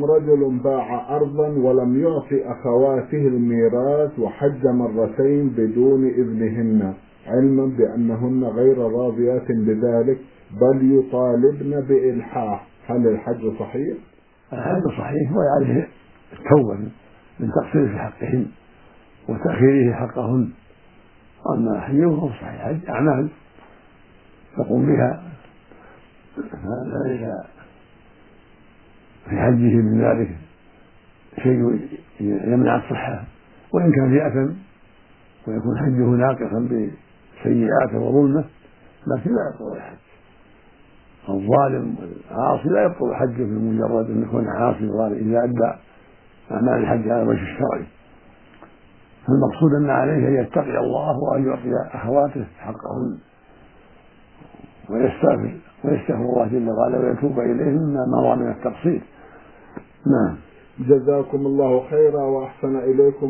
رجل باع أرضا ولم يعطي أخواته الميراث وحج مرتين بدون إذنهن، علما بأنهن غير راضيات بذلك بل يطالبن بإلحاح، هل الحج صحيح؟ الحج صحيح وعليه التوبة من تقصير في حقهن وتأخيره حقهن. أما حجه صحيح، حج أعمال تقوم بها، ليس في حجه من ذلك شيء يمنع الصحة، وإن كان في أثم ويكون حجه ناقصا بسيئاته وظلمه لكن لا يبطل الحج. الظالم والعاصي لا يبطل حجه بمجرد أن يكون عاصي ظالم إذا أدى أعمال الحج على الوجه الشرعي. فالمقصود أن عليه أن يتقي الله وأن يعطي أخواته حقهن ويستغفر الله جل وعلا ويتوب إليه مما مضى من التقصير. نعم. جزاكم الله خيرا وأحسن إليكم.